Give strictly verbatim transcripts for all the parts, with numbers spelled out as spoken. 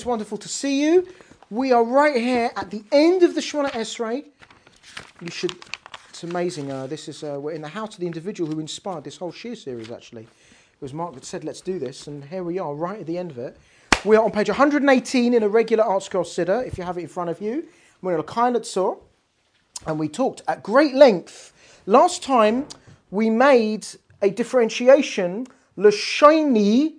It's wonderful to see you. We are right here at the end of the Shemona Esrei. You should. It's amazing. Uh, this is uh, we're in the house of the individual who inspired this whole Shir series. Actually, it was Mark that said, "Let's do this," and here we are, right at the end of it. We are on page one hundred eighteen in a regular Art Scroll Siddur. If you have it in front of you, we're in a L'Chaim L'Tzor, and we talked at great length last time. We made a differentiation, L'Shoni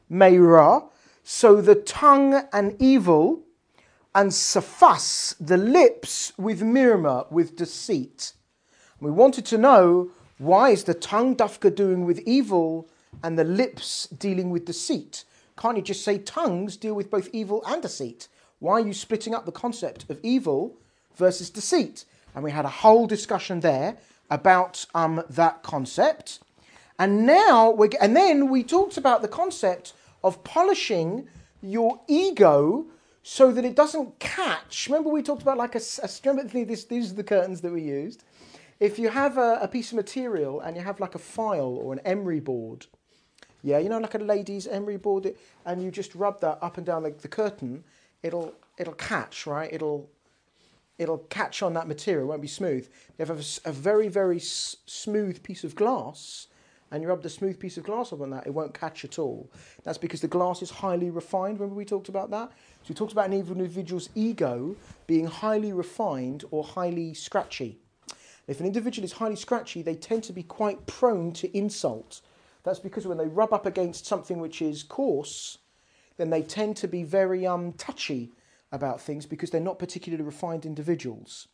Meira. So the tongue and evil, and safas, the lips, with mirma, with deceit. We wanted to know, why is the tongue dafka doing with evil and the lips dealing with deceit? Can't you just say tongues deal with both evil and deceit? Why are you splitting up the concept of evil versus deceit? And we had a whole discussion there about um, that concept. And now, we and then we talked about the concept of polishing your ego so that it doesn't catch. Remember we talked about like a, a remember this, these are the curtains that we used. If you have a, a piece of material and you have like a file or an emery board, yeah, you know, like a lady's emery board, and you just rub that up and down the, the curtain, it'll it'll catch, right? It'll it'll catch on that material. It won't be smooth. You have a, a very very s- smooth piece of glass, and you rub the smooth piece of glass up on that, it won't catch at all. That's because the glass is highly refined. Remember we talked about that? So we talked about an individual's ego being highly refined or highly scratchy. If an individual is highly scratchy, they tend to be quite prone to insult. That's because when they rub up against something which is coarse, then they tend to be very um, touchy about things because they're not particularly refined individuals.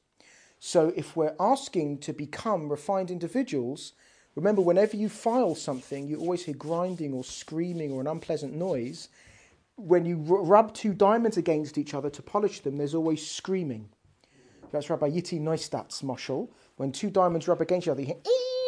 So if we're asking to become refined individuals, remember, whenever you file something, you always hear grinding or screaming or an unpleasant noise. When you r- rub two diamonds against each other to polish them, there's always screaming. That's Rabbi Yitti Neustadt's moshel. When two diamonds rub against each other, you hear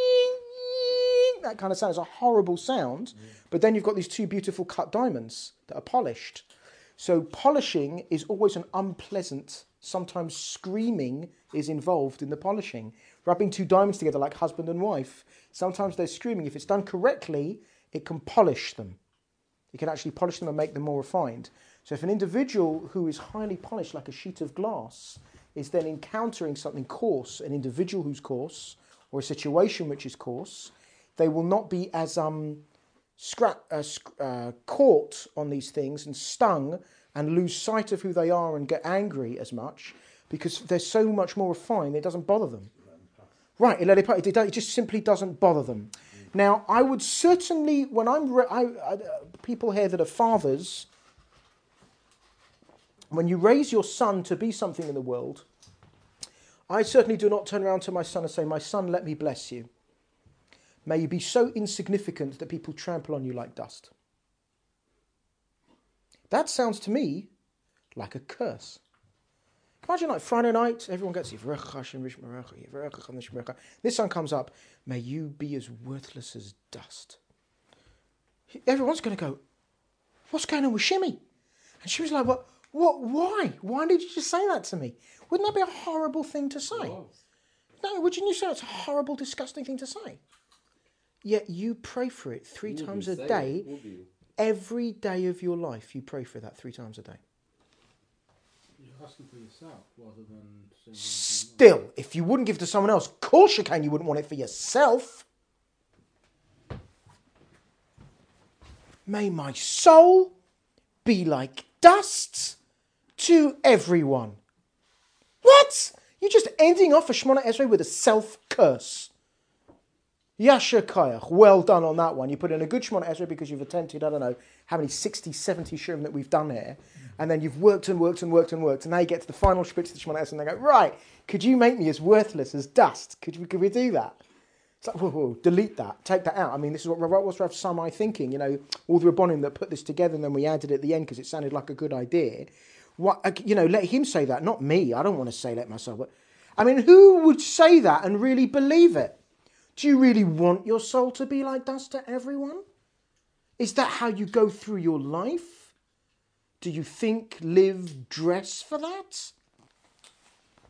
ee, that kind of sound. It's a horrible sound. Mm. But then you've got these two beautiful cut diamonds that are polished. So polishing is always an unpleasant, sometimes screaming is involved in the polishing. Rubbing two diamonds together like husband and wife, sometimes they're screaming. If it's done correctly, it can polish them. It can actually polish them and make them more refined. So if an individual who is highly polished like a sheet of glass is then encountering something coarse, an individual who's coarse, or a situation which is coarse, they will not be as um, scra- uh, sc- uh, caught on these things and stung and lose sight of who they are and get angry as much because they're so much more refined, it doesn't bother them. Right, it, it just simply doesn't bother them. Mm. Now, I would certainly, when I'm, re- I, I, people here that are fathers, when you raise your son to be something in the world, I certainly do not turn around to my son and say, "My son, let me bless you. May you be so insignificant that people trample on you like dust." That sounds to me like a curse. Imagine like Friday night, everyone gets this son comes up, "May you be as worthless as dust." Everyone's going to go, "What's going on with Shimmy?" And she was like, "What? What? Why? Why did you just say that to me? Wouldn't that be a horrible thing to say?" No, wouldn't you say it's a horrible, disgusting thing to say? Yet you pray for it three Would times a day. Every day of your life, you pray for that three times a day. You're asking for yourself rather than... Still, if you wouldn't give to someone else, of course you can, you wouldn't want it for yourself. May my soul be like dust to everyone. What? You're just ending off a Shemona Esrei with a self-curse. Yasher Kayach, well done on that one. You put in a good Shemona Esrei because you've attempted, I don't know, how many sixty, seventy Shurim that we've done here. And then you've worked and worked and worked and worked. And now you get to the final Shpitz of the Shemona Esrei and they go, "Right, could you make me as worthless as dust? Could we, could we do that?" It's like, whoa, whoa, delete that, take that out. I mean, this is what what's Rav Samai thinking, you know, all the Rabbonim that put this together and then we added it at the end because it sounded like a good idea. What, you know, let him say that, not me. I don't want to say that myself. But I mean, who would say that and really believe it? Do you really want your soul to be like dust to everyone? Is that how you go through your life? Do you think, live, dress for that?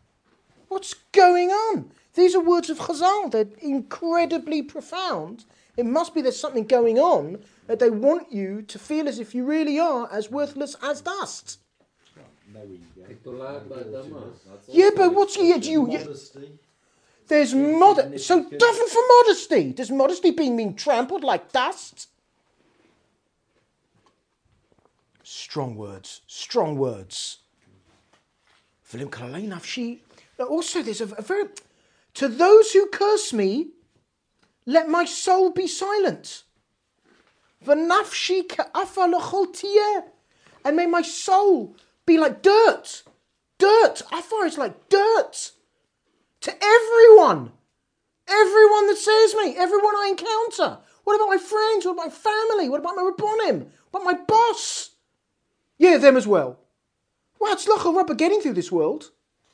What's going on? These are words of Chazal. They're incredibly profound It must be there's something going on that they want you to feel as if you really are as worthless as dust. Yeah, but what's you? you, you there's mod. So different from modesty. Does modesty being being trampled like dust? Strong words. Strong words. Also, there's a, a very to those who curse me, let my soul be silent. V'nafshi ka'afa l'chol tiyeh. And may my soul be like dirt. Dirt. Afar is like dirt. To everyone. Everyone that says me. Everyone I encounter. What about my friends? What about my family? What about my Rabbonim? What about my boss? Yeah, them as well. What's Tzlacha getting through this world?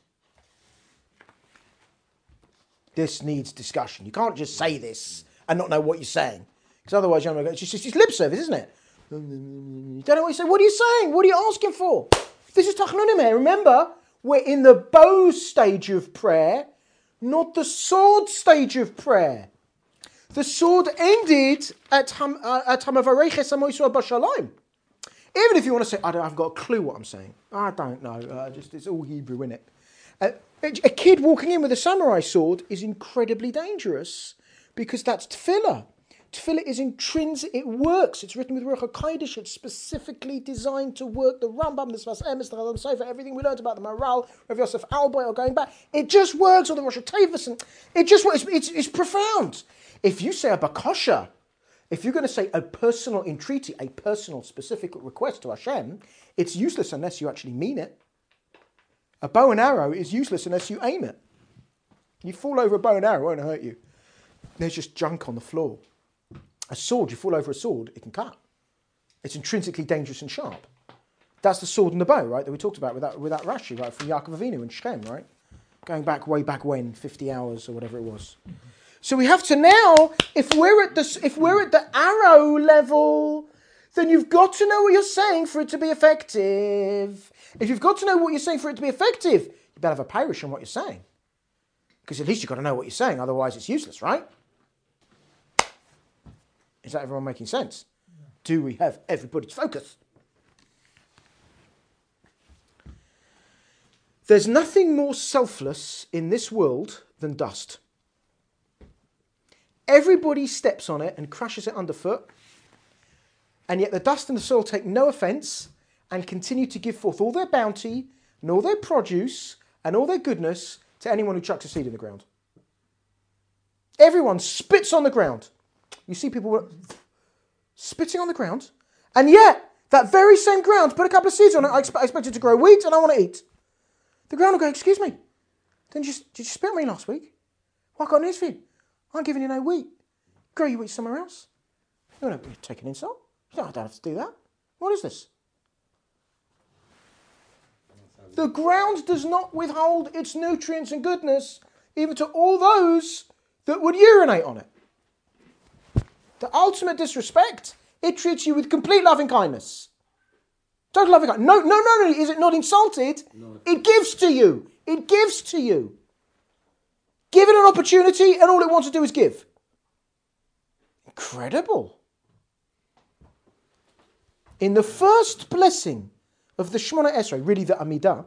This needs discussion. You can't just say this and not know what you're saying. Because otherwise, you're going to go, it's just it's lip service, isn't it? You don't know what you're saying. What are you saying? What are you asking for? This is Tachnunim here. Remember, we're in the bow stage of prayer, not the sword stage of prayer. The sword ended at Hamavareches Amoisua Bashalom. Even if you want to say, I don't, I've got a clue what I'm saying. I don't know. Uh, just it's all Hebrew, isn't it? Uh, a kid walking in with a samurai sword is incredibly dangerous because that's tefillah. Tefillah is intrinsic, it works. It's written with Ruach HaKodesh. It's specifically designed to work. The Rambam, the Sfas Emes, the Chazon Sofer, everything we learned about the Maral, Rav Yosef Alboy, or going back, it just works. Or the Rosh Hashanah, and it just works. It's, it's, it's profound. If you say a bakasha, if you're going to say a personal entreaty, a personal specific request to Hashem, it's useless unless you actually mean it. A bow and arrow is useless unless you aim it. You fall over a bow and arrow, it won't hurt you. There's just junk on the floor. A sword, you fall over a sword, it can cut. It's intrinsically dangerous and sharp. That's the sword and the bow, right, that we talked about with that, with that Rashi, right, from Yaakov Avinu and Shechem, right? Going back way back when, fifty hours or whatever it was. Mm-hmm. So we have to now, if we're at the if we're at the arrow level, then you've got to know what you're saying for it to be effective. If you've got to know what you're saying for it to be effective, you better have a parish on what you're saying. Because at least you've got to know what you're saying, otherwise it's useless, right? Is that everyone making sense? Yeah. Do we have everybody's focus? There's nothing more selfless in this world than dust. Everybody steps on it and crushes it underfoot, and yet the dust and the soil take no offence and continue to give forth all their bounty and all their produce and all their goodness to anyone who chucks a seed in the ground. Everyone spits on the ground. You see people spitting on the ground, and yet that very same ground, put a couple of seeds on it, I expect, I expect it to grow wheat and I want to eat. The ground will go, excuse me, didn't you, did you spit on me last week? Well, I got news for you. I'm giving you no wheat. Grow your wheat somewhere else. You don't have to take an insult. You don't have to do that. What is this? The ground does not withhold its nutrients and goodness even to all those that would urinate on it. The ultimate disrespect, it treats you with complete loving kindness. Total loving kindness. No, no, no, no, is it not insulted? No. It gives to you. It gives to you. Give it an opportunity and all it wants to do is give. Incredible. In the first blessing of the Shemona Esrei, really the Amidah,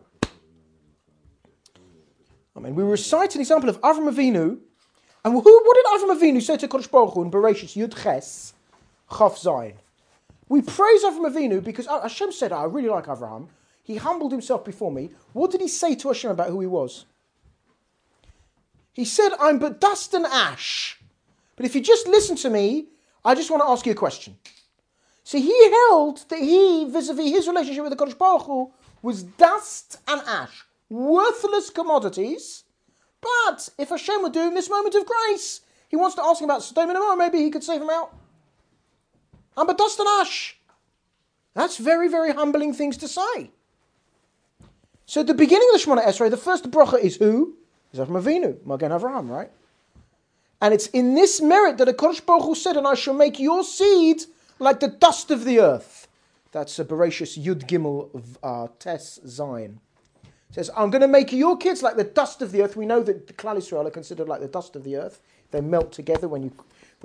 I mean, we recite an example of Avram Avinu. And who, what did Avram Avinu say to Kodesh Baruch Hu in Bereshit Yud Ches Chaf Zayin? We praise Avram Avinu because Hashem said, I really like Avraham. He humbled himself before me. What did he say to Hashem about who he was? He said, I'm but dust and ash. But if you just listen to me, I just want to ask you a question. See, he held that he, vis-a-vis his relationship with the Kodesh Baruch Hu, was dust and ash. Worthless commodities. But if Hashem would do him this moment of grace, he wants to ask him about Sodom and Gomorrah, maybe he could save him out. I'm but dust and ash. That's very, very humbling things to say. So at the beginning of the Shemona Esrei, the first bracha is who? Is Avram Avinu, Magen Avraham, right? And it's in this merit that the Kodesh Baruch Hu said, and I shall make your seed like the dust of the earth. That's a Bereshis Yud Gimel of uh, Tes Zion. It says, I'm going to make your kids like the dust of the earth. We know that the Klal Yisrael are considered like the dust of the earth. They melt together when you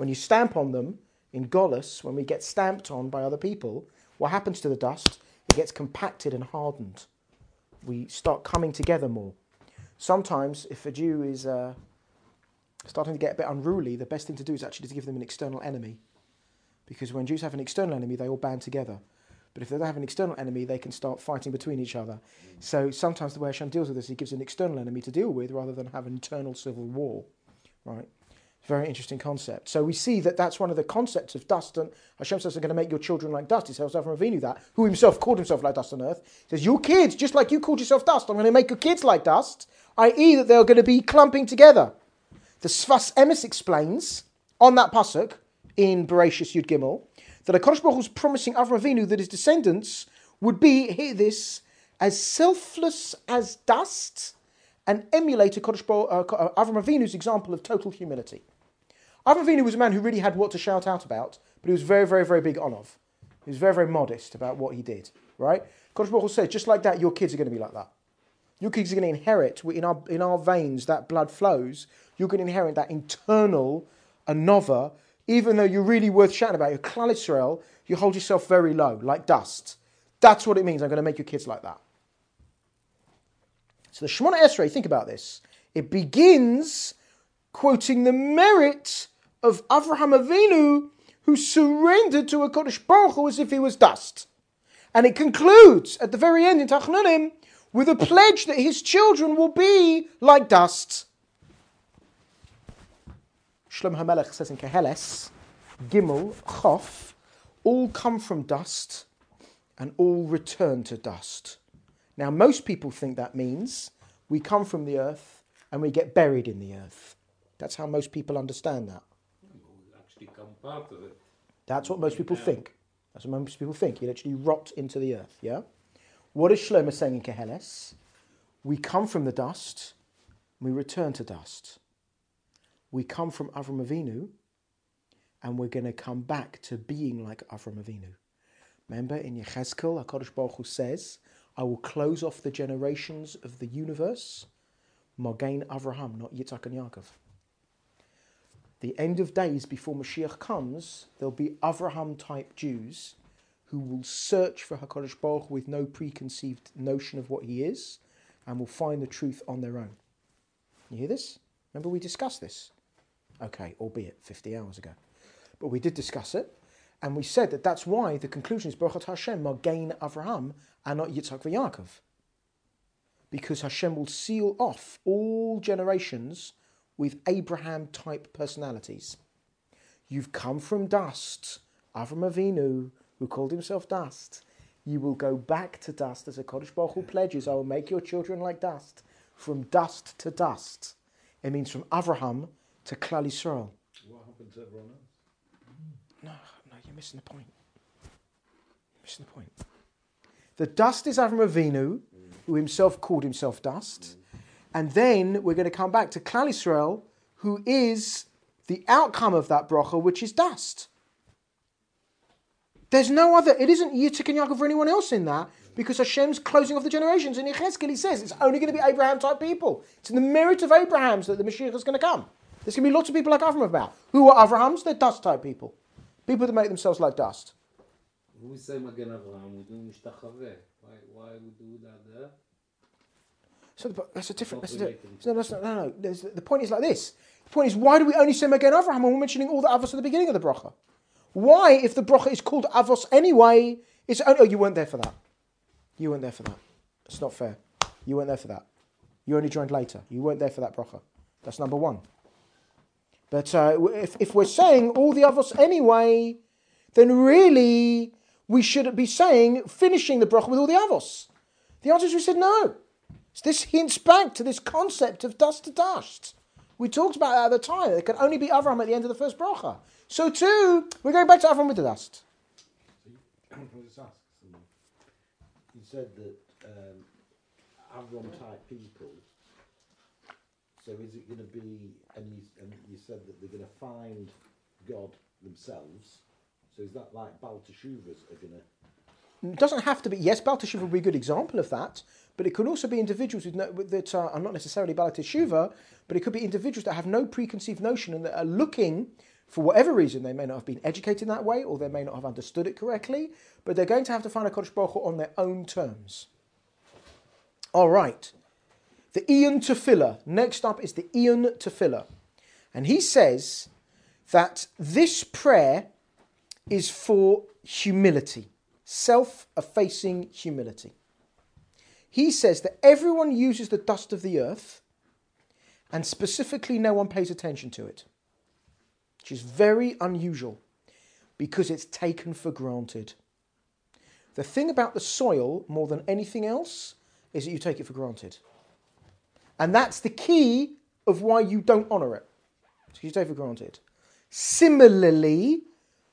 When you stamp on them in Golis, when we get stamped on by other people, what happens to the dust? It gets compacted and hardened. We start coming together more. Sometimes, if a Jew is uh, starting to get a bit unruly, the best thing to do is actually to give them an external enemy. Because when Jews have an external enemy, they all band together. But if they don't have an external enemy, they can start fighting between each other. So sometimes the way Hashem deals with this, he gives an external enemy to deal with rather than have an internal civil war. Right? Very interesting concept. So we see that that's one of the concepts of dust. And Hashem says, I'm going to make your children like dust. He tells Avram Avinu that, who himself called himself like dust on earth. He says, your kids, just like you called yourself dust, I'm going to make your kids like dust, that is that they're going to be clumping together. The Sfas Emes explains on that pasuk in Bereshis Yud Gimel that HaKadosh Baruch Hu was promising Avram Avinu that his descendants would be, hear this, as selfless as dust and emulate HaKadosh Baruch, uh, Avram Avinu's example of total humility. Avram Avinu was a man who really had what to shout out about, but he was very, very, very big on of. He was very, very modest about what he did, right? HaKadosh Baruch Hu said, just like that, your kids are going to be like that. Your kids are going to inherit, in our, in our veins, that blood flows. You're going to inherit that internal anova. Even though you're really worth shouting about, you're Klal Yisrael, you hold yourself very low, like dust. That's what it means. I'm going to make your kids like that. So the Shemona Esrei, think about this. It begins quoting the merit of Avraham Avinu, who surrendered to HaKadosh Baruch Hu as if he was dust. And it concludes at the very end in Tachnunim with a pledge that his children will be like dust. Shlomo HaMelech says in Keheles, Gimel, Chof, all come from dust and all return to dust. Now, most people think that means we come from the earth and we get buried in the earth. That's how most people understand that. We actually come part of it. That's what most people think. That's what most people think. You literally rot into the earth, yeah? What is Shlomo saying in Keheles? We come from the dust, we return to dust. We come from Avram Avinu, and we're going to come back to being like Avram Avinu. Remember, in Yechezkel, HaKadosh Baruch Hu says, I will close off the generations of the universe, Mogain Avraham, not Yitzhak and Yaakov. The end of days before Mashiach comes, there'll be Avraham-type Jews who will search for HaKadosh Baruch Hu with no preconceived notion of what he is, and will find the truth on their own. You hear this? Remember we discussed this? Okay, albeit fifty hours ago. But we did discuss it, and we said that that's why the conclusion is Baruch Atah Hashem, Mogain Avraham, and not Yitzhak v'Yaakov. Because Hashem will seal off all generations with Abraham-type personalities. You've come from dust, Avram Avinu, who called himself dust. You will go back to dust as a Kodesh Baruch Hu pledges, I will make your children like dust. From dust to dust. It means from Avraham to Klal Yisrael. What happened to everyone else? No, no, you're missing the point. You're missing the point. The dust is Avram Avinu, mm. who himself called himself dust. Mm. And then we're going to come back to Klal Yisrael, who is the outcome of that bracha, which is dust. There's no other, it isn't Yitzhak and Yaakov or anyone else in that, because Hashem's closing off the generations. In Yechezkel, he says it's only going to be Abraham-type people. It's in the merit of Abraham's that the Mashiach is going to come. There's going to be lots of people like Avram about. Who are Avrahams? They're dust-type people. People that make themselves like dust. We say Magen Avraham, we do Mishtachaveh. Why, why we do that there? So the, that's a different... That's a, no, no, no, no. There's, the point is like this. The point is, why do we only say Magen Avraham when we're mentioning all the Avos at the beginning of the bracha? Why, if the bracha is called Avos anyway, it's only... Oh, you weren't there for that. You weren't there for that. It's not fair. You weren't there for that. You only joined later. You weren't there for that bracha. That's number one. But uh, if, if we're saying all the Avos anyway, then really we should be saying, finishing the bracha with all the Avos. The answer is we said no. So this hints back to this concept of dust to dust. We talked about that at the time. There can only be Avraham at the end of the first bracha. So too, we're going back to Avraham with the dust. Can I just ask something? You said that um, Avram type people. So is it going to be? And you, and you said that they're going to find God themselves. So is that like Baal Teshuvas are going to? It doesn't have to be. Yes, Baal Teshuva would be a good example of that. But it could also be individuals with no, that are not necessarily Baal Teshuva, but it could be individuals that have no preconceived notion and that are looking For whatever reason, they may not have been educated in that way, or they may not have understood it correctly, but they're going to have to find a Kodesh Baruch Hu on their own terms. All right. The Ian Tefillah. Next up is the Ian Tefillah. And he says that this prayer is for humility, self-effacing humility. He says that everyone uses the dust of the earth, and specifically no one pays attention to it, which is very unusual because it's taken for granted. The thing about the soil, more than anything else, is that you take it for granted. And that's the key of why you don't honour it. So you take it for granted. Similarly,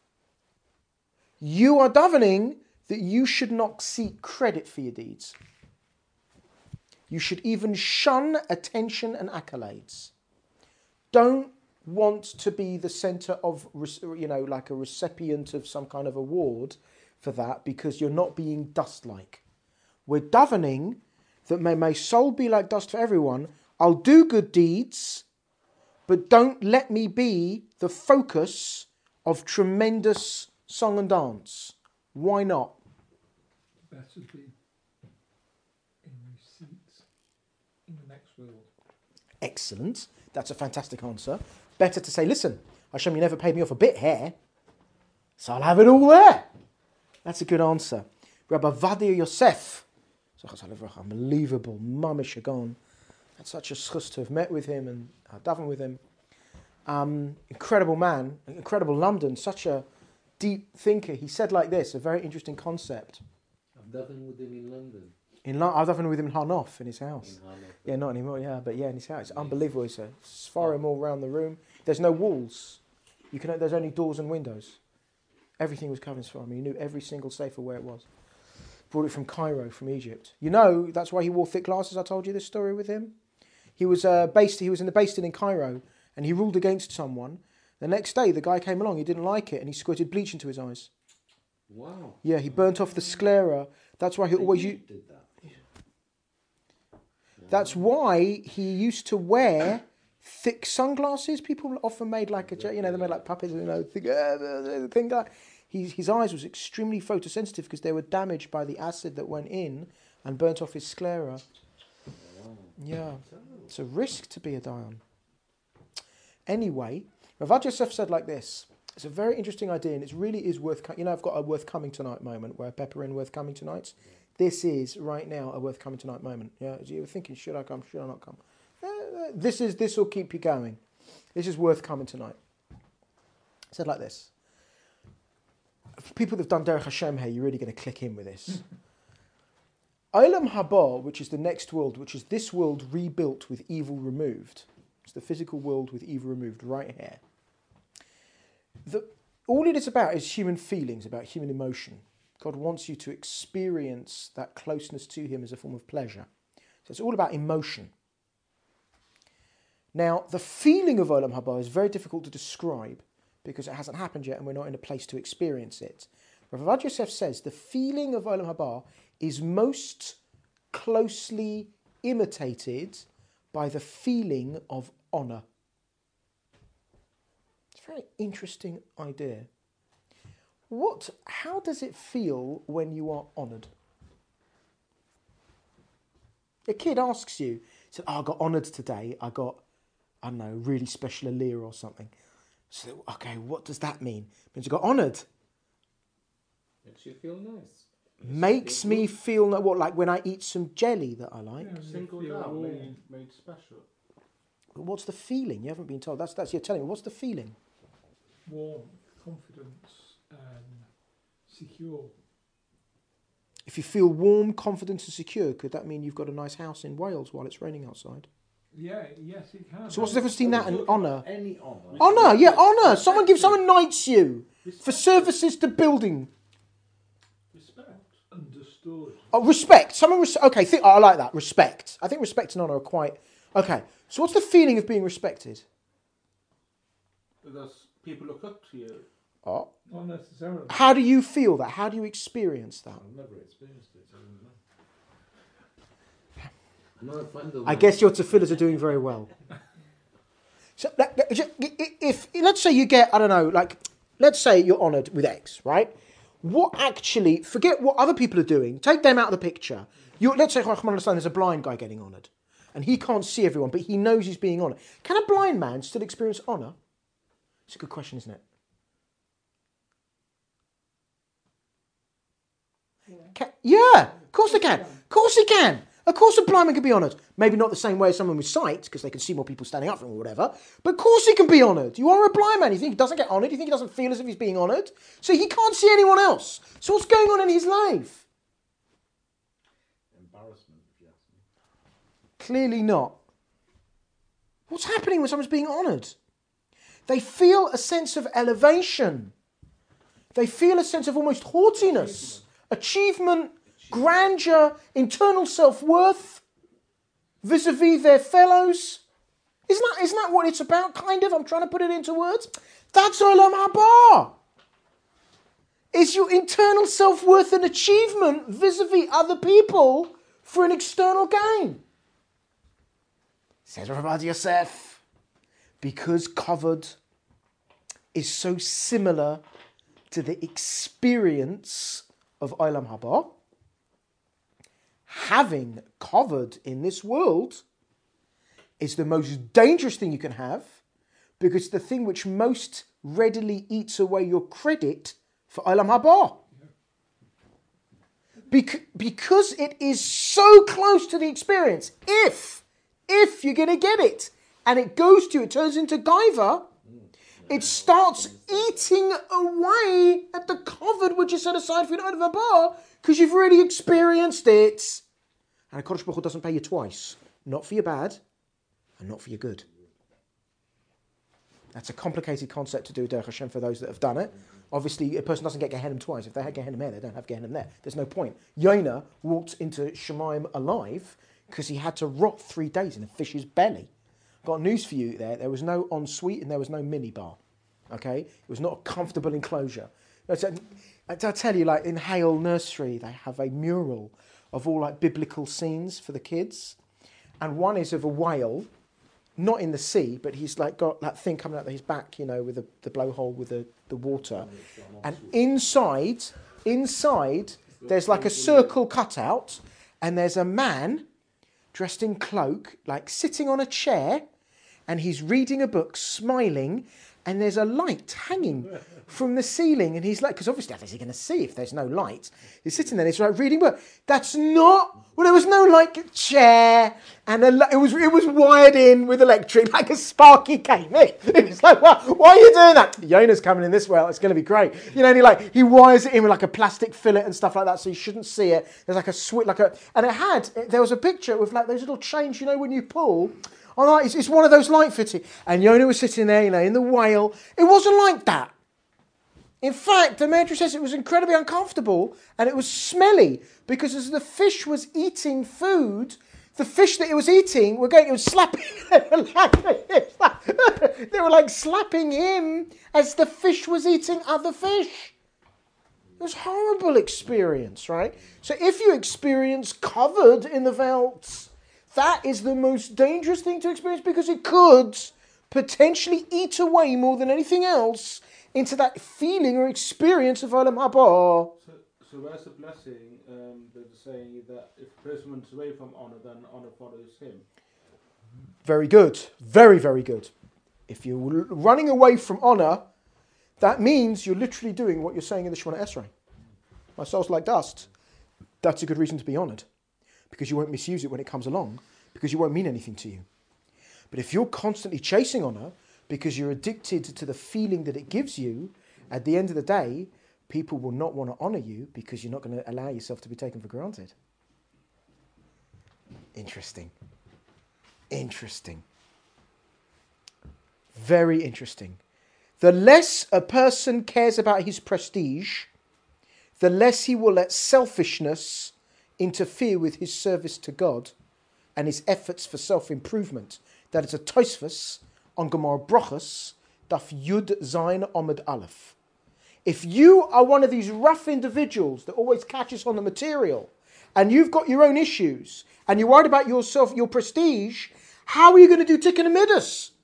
you are davening that you should not seek credit for your deeds. You should even shun attention and accolades. Don't want to be the centre of, you know, like a recipient of some kind of award for that, because you're not being dust-like. We're davening that may my soul be like dust for everyone. I'll do good deeds, but don't let me be the focus of tremendous song and dance. Why not? Better be in receipts in the next world. Excellent. That's a fantastic answer. Better to say, listen, Hashem, you never paid me off a bit here, so I'll have it all there. That's a good answer. Rabbi Vadia Yosef, unbelievable, Mamish Shagon. Had such a schus to have met with him and uh, daven with him. Um, incredible man, incredible London, such a deep thinker. He said like this, a very interesting concept. I've davened with him in London. In Lo- I've davened with him in Hanoff, in his house. In Hanoff. Yeah, not anymore, yeah, but yeah, in his house. It's unbelievable. It's a sforim all around the room. There's no walls. You can. There's only doors and windows. Everything was covered in sforim. He knew every single sefer where it was. Brought it from Cairo, from Egypt. You know, that's why he wore thick glasses. I told you this story with him. He was uh, based. He was in the Beis Din in Cairo, and he ruled against someone. The next day, the guy came along. He didn't like it, and he squirted bleach into his eyes. Wow. Yeah, he burnt off the sclera. That's why he always used. Did that. That's why he used to wear thick sunglasses. People often made like a, you know, they made like puppets, you know, thick, uh, thing like. His, his eyes was extremely photosensitive because they were damaged by the acid that went in and burnt off his sclera. Yeah, it's a risk to be a Dayan. Anyway, Rav Yosef said like this. It's a very interesting idea, and it really is worth. You know, I've got a worth coming tonight moment where pepper in worth coming tonight. This is right now a worth coming tonight moment. Yeah, you were thinking, should I come? Should I not come? Uh, this is this will keep you going. This is worth coming tonight. It said like this. For people that have done Derech Hashem here, you're really going to click in with this. Olam Haba, which is the next world, which is this world rebuilt with evil removed. It's the physical world with evil removed right here. The, all it is about is human feelings, about human emotion. God wants you to experience that closeness to him as a form of pleasure. So it's all about emotion. Now, the feeling of Olam Haba is very difficult to describe because it hasn't happened yet and we're not in a place to experience it. Rav Yosef says the feeling of Olam Haba is most closely imitated by the feeling of honour. It's a very interesting idea. What? How does it feel when you are honoured? A kid asks you, said, oh, I got honoured today. I got, I don't know, really special aliyah or something. So, okay, what does that mean? It means you got honoured. Makes you feel nice. Makes me feel, what, like when I eat some jelly that I like? Yeah, Singled feel out, made, man. made special. But what's the feeling? You haven't been told. That's, that's you're telling me. What's the feeling? Warmth, confidence, and secure. If you feel warm, confident and secure, could that mean you've got a nice house in Wales while it's raining outside? Yeah, yes, it can. So what's the difference between that and honour? Any honour. Honour, yeah, honour. Someone gives, someone knights you for services to building. Respect. Understood. Oh, respect. Someone, res- okay, think, oh, I like that. Respect. I think respect and honour are quite, okay. So what's the feeling of being respected? Because people look up to you. Oh. Not necessarily. How do you feel that? How do you experience that? I've never experienced it, so I don't know. I'm not a friend of I mine. guess your tefillahs are doing very well. So, that- that- if, if, let's say you get, I don't know, like, let's say you're honoured with X, right? What actually, forget what other people are doing, take them out of the picture. You, let's say, there's a blind guy getting honoured, and he can't see everyone, but he knows he's being honoured. Can a blind man still experience honour? It's a good question, isn't it? Yeah. Can, yeah, of course they can. Of course he can. Of course a blind man can be honoured. Maybe not the same way as someone with sight, because they can see more people standing up from or whatever. But of course he can be honoured. You are a blind man. You think he doesn't get honoured? You think he doesn't feel as if he's being honoured? So he can't see anyone else. So what's going on in his life? Embarrassment, if you ask me. Clearly not. What's happening when someone's being honoured? They feel a sense of elevation. They feel a sense of almost haughtiness, achievement, grandeur, internal self-worth vis-a-vis their fellows. Isn't that, isn't that what it's about, kind of? I'm trying to put it into words. That's Olam Haba. It's your internal self-worth and achievement vis-a-vis other people for an external gain. Says Rav Yosef, because covered is so similar to the experience of Olam Haba, having covered in this world is the most dangerous thing you can have, because the thing which most readily eats away your credit for Olam Haba. Bec- because it is so close to the experience. If, if you're going to get it, and it goes to you, it turns into gaiva, it starts eating away at the covered which is set aside for your Olam Haba, because you've already experienced it. And HaKadosh Baruch Hu doesn't pay you twice. Not for your bad, and not for your good. That's a complicated concept to do Derech Hashem for those that have done it. Obviously, a person doesn't get Gehenna twice. If they had Gehenna there, they don't have Gehenna there. There's no point. Yonah walked into Shemaim alive because he had to rot three days in a fish's belly. Got news for you there. There was no ensuite and there was no minibar. Okay? It was not a comfortable enclosure. I tell you, like in Hale Nursery, they have a mural of all like biblical scenes for the kids. And one is of a whale, not in the sea, but he's like got that thing coming out of his back, you know, with the, the blowhole with the, the water. And inside, inside, there's like a circle cutout, and there's a man dressed in cloak, like sitting on a chair, and he's reading a book, smiling, and there's a light hanging from the ceiling, and he's like, because obviously how is he going to see if there's no light? He's sitting there, and he's like reading a book. That's not, well, there was no like chair, and a, it was it was wired in with electric, like a sparky came in. It's like, well, why are you doing that? Yonah's coming in this well, it's going to be great. You know, and he like, he wires it in with like a plastic fillet and stuff like that, so you shouldn't see it. There's like a switch, like a, and it had, there was a picture with like those little chains, you know, when you pull. Oh, it's, it's one of those light fitting. And Yonah was sitting there, you know, in the whale. It wasn't like that. In fact, the Medrash says it was incredibly uncomfortable and it was smelly because as the fish was eating food, the fish that it was eating were going, it was slapping. They were like slapping him as the fish was eating other fish. It was a horrible experience, right? So if you experience covered in the veldt, that is the most dangerous thing to experience because it could potentially eat away more than anything else into that feeling or experience of Olam Haba. So, so where's the blessing um, that is saying that if a person runs away from honor, then honor follows him? Very good. Very, very good. If you're running away from honor, that means you're literally doing what you're saying in the Shemona Esrei. My soul's like dust. That's a good reason to be honored. Because you won't misuse it when it comes along, because you won't mean anything to you. But if you're constantly chasing honor, because you're addicted to the feeling that it gives you, at the end of the day, people will not want to honor you because you're not going to allow yourself to be taken for granted. Interesting. Interesting. Very interesting. The less a person cares about his prestige, the less he will let selfishness interfere with his service to God and his efforts for self-improvement. That is a Tosfos on Gemara Brachos, Daf Yud Zayin Amud Aleph. If you are one of these rough individuals that always catches on the material, and you've got your own issues, and you're worried about yourself, your prestige, how are you going to do Tikkun Midas?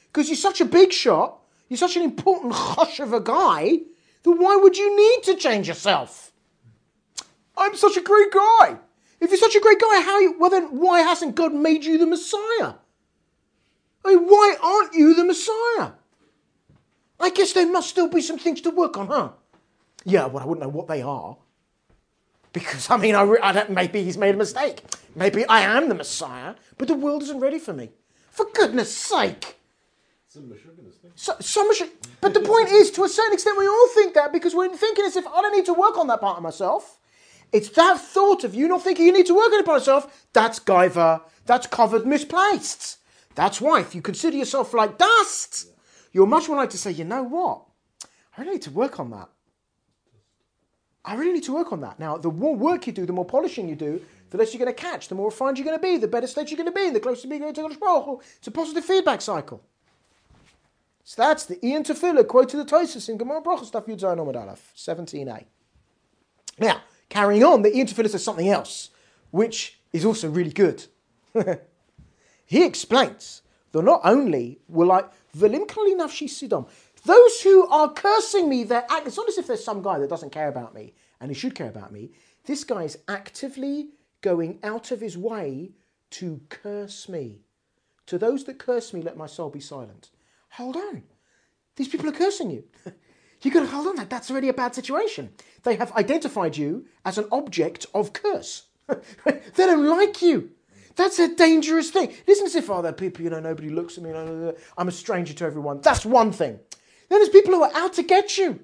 Because you're such a big shot, you're such an important chosh of a guy, then why would you need to change yourself? I'm such a great guy. If you're such a great guy, how you, well then why hasn't God made you the Messiah? I mean, why aren't you the Messiah? I guess there must still be some things to work on, huh? Yeah, well, I wouldn't know what they are. Because, I mean, I, I don't, maybe he's made a mistake. Maybe I am the Messiah, but the world isn't ready for me. For goodness sake. So, so much, but the point is, to a certain extent, we all think that because we're thinking as if I don't need to work on that part of myself. It's that thought of you not thinking you need to work on it by yourself. That's gaiva. That's covered misplaced. That's why if you consider yourself like dust, you're much more likely to say, you know what? I really need to work on that. I really need to work on that. Now, the more work you do, the more polishing you do, the less you're going to catch, the more refined you're going to be, the better state you're going to be, the closer you're going to Baruch. It's a positive feedback cycle. So that's the Ian Tefillah quote to the Tosfos in Gemara Brachos Stuff Yud Zayin Amud Aleph, seventeen a. Now, carrying on, the Ian Tefillah says something else, which is also really good. He explains that not only will I, Velim Klali Nafshi Sidom, those who are cursing me, they're act- it's not as if there's some guy that doesn't care about me, and he should care about me. This guy is actively going out of his way to curse me. To those that curse me, let my soul be silent. Hold on. These people are cursing you. You've got to hold on. That That's already a bad situation. They have identified you as an object of curse. They don't like you. That's a dangerous thing. It isn't as if, oh, there are people, you know, nobody looks at me. I'm a stranger to everyone. That's one thing. Then there's people who are out to get you.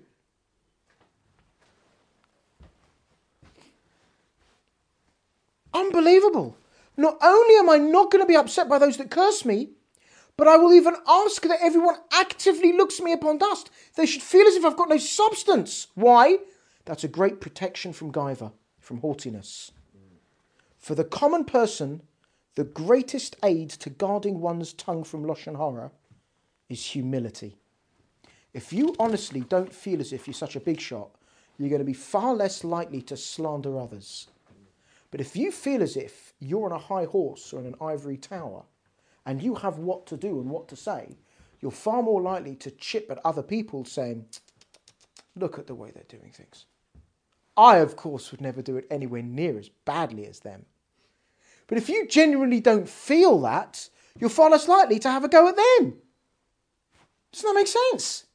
Unbelievable. Not only am I not going to be upset by those that curse me, but I will even ask that everyone actively looks me upon dust. They should feel as if I've got no substance. Why? That's a great protection from gaiva, from haughtiness. For the common person, the greatest aid to guarding one's tongue from lashon hara is humility. If you honestly don't feel as if you're such a big shot, you're going to be far less likely to slander others. But if you feel as if you're on a high horse or in an ivory tower, and you have what to do and what to say, you're far more likely to chip at other people saying, look at the way they're doing things. I, of course, would never do it anywhere near as badly as them. But if you genuinely don't feel that, you're far less likely to have a go at them. Doesn't that make sense?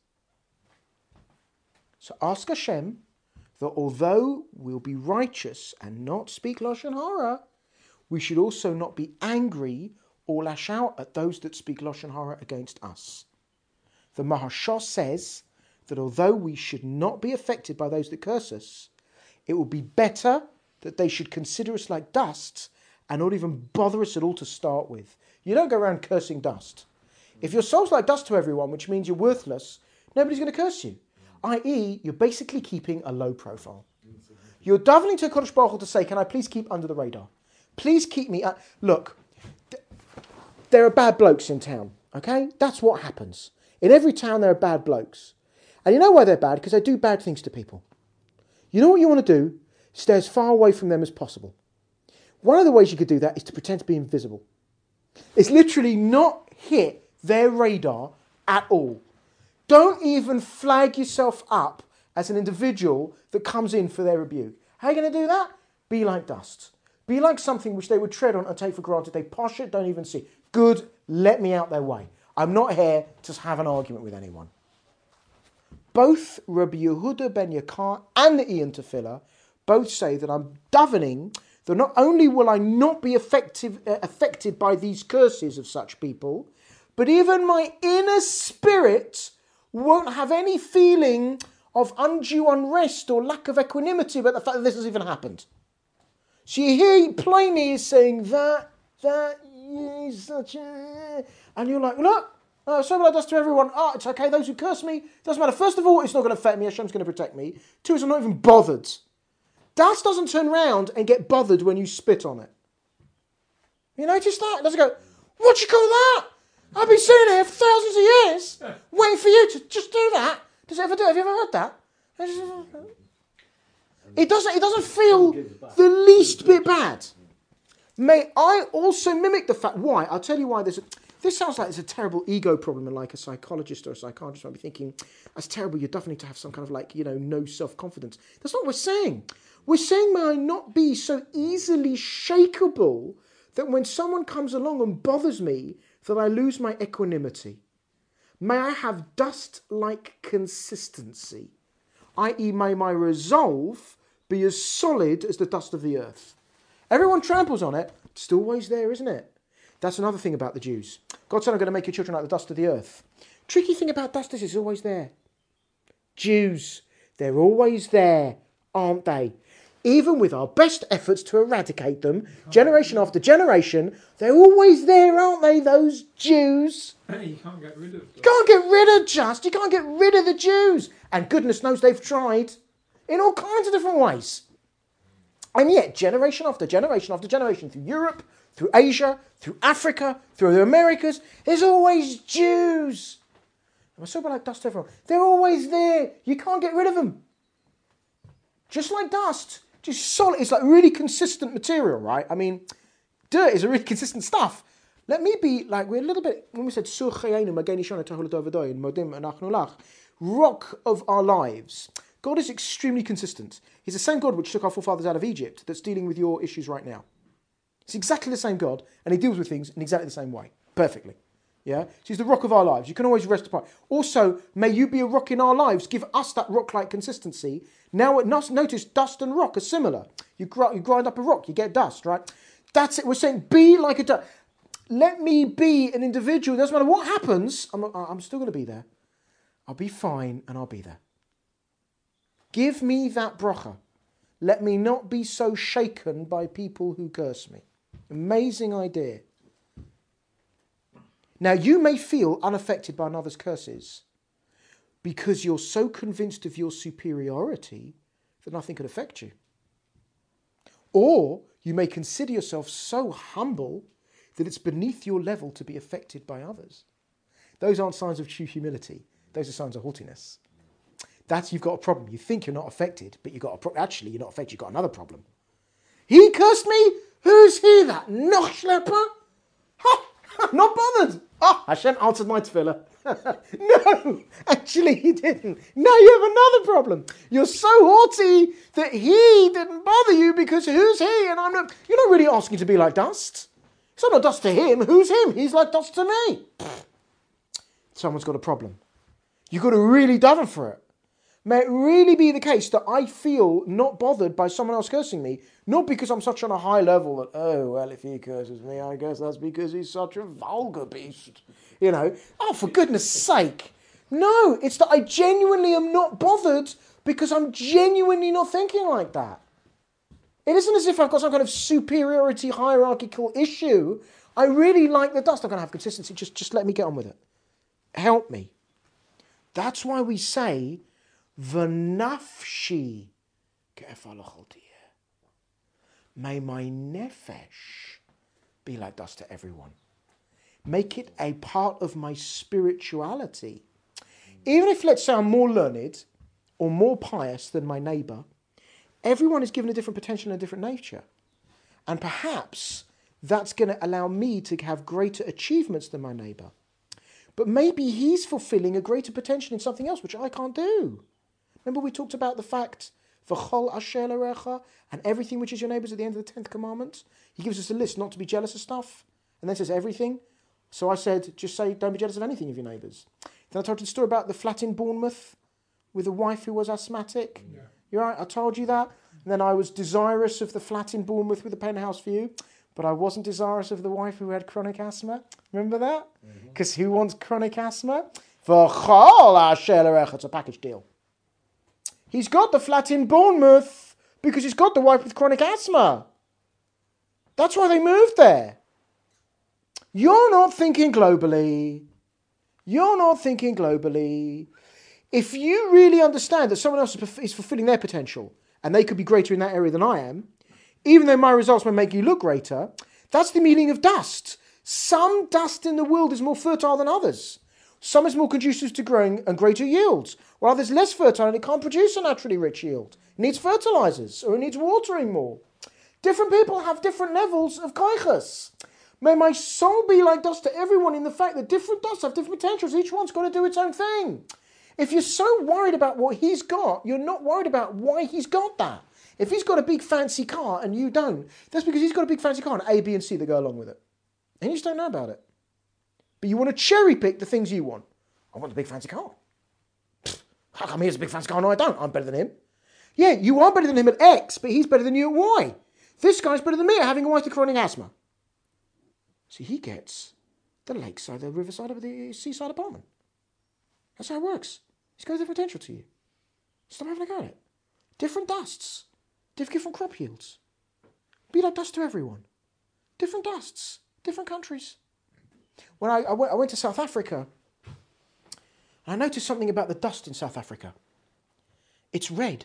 So ask Hashem that although we'll be righteous and not speak lashon hara, we should also not be angry or lash out at those that speak lashon hara against us. The Maharsha says that although we should not be affected by those that curse us, it would be better that they should consider us like dust and not even bother us at all to start with. You don't go around cursing dust. If your soul's like dust to everyone, which means you're worthless, nobody's going to curse you. that is, you're basically keeping a low profile. You're davening to Kodesh Baruch Hu to say, can I please keep under the radar? Please keep me... Uh, look, th- there are bad blokes in town, okay? That's what happens. In every town there are bad blokes. And you know why they're bad? Because they do bad things to people. You know what you want to do? Stay as far away from them as possible. One of the ways you could do that is to pretend to be invisible. It's literally not hit their radar at all. Don't even flag yourself up as an individual that comes in for their rebuke. How are you going to do that? Be like dust. Be like something which they would tread on and take for granted. They posh it, don't even see. Good, let me out their way. I'm not here to have an argument with anyone. Both Rabbi Yehuda ben Yakar and the Ian Tefillah both say that I'm davening that not only will I not be effective, uh, affected by these curses of such people, but even my inner spirit won't have any feeling of undue unrest or lack of equanimity about the fact that this has even happened. So you hear plainly is saying that, that is such a... And you're like, look, uh, so what I does to everyone, oh, it's okay, those who curse me, doesn't matter. First of all, it's not going to affect me, Hashem's going to protect me. Two is I'm not even bothered. Dust doesn't turn around and get bothered when you spit on it. You notice that? It doesn't go, what do you call that? I've been sitting here for thousands of years waiting for you to just do that. Does it ever do? Have you ever heard that? It doesn't, it doesn't feel the least bit bad. May I also mimic the fact, why? I'll tell you why. There's a, This sounds like it's a terrible ego problem, and like a psychologist or a psychiatrist might be thinking, that's terrible, you definitely need to have some kind of like, you know, no self-confidence. That's not what we're saying. We're saying, may I not be so easily shakeable that when someone comes along and bothers me, that I lose my equanimity. May I have dust-like consistency, that is may my resolve be as solid as the dust of the earth. Everyone tramples on it, it's still always there, isn't it? That's another thing about the Jews. God said, I'm going to make your children like the dust of the earth. Tricky thing about dust is it's always there. Jews, they're always there, aren't they? Even with our best efforts to eradicate them, generation after generation, they're always there, aren't they, those Jews? You can't get rid of them. You can't get rid of just, you can't get rid of the Jews. And goodness knows they've tried in all kinds of different ways. And yet, generation after generation after generation, through Europe, through Asia, through Africa, through the Americas, there's always Jews. And we're so like dust everywhere. They're always there. You can't get rid of them. Just like dust. Just solid. It's like really consistent material, right? I mean, dirt is a really consistent stuff. Let me be like, we're a little bit, when we said, rock of our lives. God is extremely consistent. He's the same God which took our forefathers out of Egypt that's dealing with your issues right now. It's exactly the same God, and he deals with things in exactly the same way. Perfectly. Yeah? So he's the rock of our lives. You can always rest upon. Also, may you be a rock in our lives. Give us that rock-like consistency. Now, notice dust and rock are similar. You, gr- you grind up a rock, you get dust, right? That's it. We're saying be like a dust. Let me be an individual. Doesn't matter what happens. I'm, I'm still going to be there. I'll be fine, and I'll be there. Give me that bracha. Let me not be so shaken by people who curse me. Amazing idea. Now, you may feel unaffected by another's curses because you're so convinced of your superiority that nothing could affect you. Or you may consider yourself so humble that it's beneath your level to be affected by others. Those aren't signs of true humility. Those are signs of haughtiness. That's, you've got a problem. You think you're not affected, but you've got a problem. Actually, you're not affected, you've got another problem. He cursed me? Who's he, that Nochschlepper? Ha! I'm not bothered. Ah, Hashem answered my tefillah. No, actually he didn't. Now you have another problem. You're so haughty that he didn't bother you because who's he? And I'm not, you're not really asking to be like dust. It's not dust to him. Who's him? He's like dust to me. Someone's got a problem. You've got to really daven for it. May it really be the case that I feel not bothered by someone else cursing me, not because I'm such on a high level that, oh, well, if he curses me, I guess that's because he's such a vulgar beast. You know, oh, for goodness sake. No, it's that I genuinely am not bothered because I'm genuinely not thinking like that. It isn't as if I've got some kind of superiority hierarchical issue. I really like the dust. I'm going to have consistency. Just, just let me get on with it. Help me. That's why we say, V'nafshi ke'efalachol tiyeh. May my nefesh be like dust to everyone. Make it a part of my spirituality. Even if, let's say, I'm more learned or more pious than my neighbour, everyone is given a different potential and a different nature. And perhaps that's going to allow me to have greater achievements than my neighbour. But maybe he's fulfilling a greater potential in something else, which I can't do. Remember we talked about the fact, V'chol asher l'recha, and everything which is your neighbour's at the end of the tenth commandment. He gives us a list not to be jealous of stuff, and then says everything. So I said, just say, don't be jealous of anything of your neighbours. Then I told you the story about the flat in Bournemouth with a wife who was asthmatic. Yeah. You're right, I told you that. And then I was desirous of the flat in Bournemouth with a penthouse view, but I wasn't desirous of the wife who had chronic asthma. Remember that? Because mm-hmm. Who wants chronic asthma? V'chol asher l'recha. It's a package deal. He's got the flat in Bournemouth because he's got the wife with chronic asthma. That's why they moved there. You're not thinking globally. You're not thinking globally. If you really understand that someone else is fulfilling their potential and they could be greater in that area than I am, even though my results may make you look greater, that's the meaning of dust. Some dust in the world is more fertile than others. Some is more conducive to growing and greater yields, while others less fertile and it can't produce a naturally rich yield. It needs fertilizers or it needs watering more. Different people have different levels of koiches. May my soul be like dust to everyone in the fact that different dusts have different potentials. Each one's got to do its own thing. If you're so worried about what he's got, you're not worried about why he's got that. If he's got a big fancy car and you don't, that's because he's got a big fancy car and A, B and C that go along with it. And you just don't know about it. But you want to cherry pick the things you want. I want the big fancy car. Pfft, how come he has a big fancy car and I don't? I'm better than him. Yeah, you are better than him at X, but he's better than you at Y. This guy's better than me at having a wife with chronic asthma. See, he gets the lakeside, the riverside of the seaside apartment. That's how it works. He's got a different potential to you. Stop having a go at it. Different dusts. Different crop yields. Be like dust to everyone. Different dusts. Different countries. When I, I, went, I went to South Africa, I noticed something about the dust in South Africa. It's red.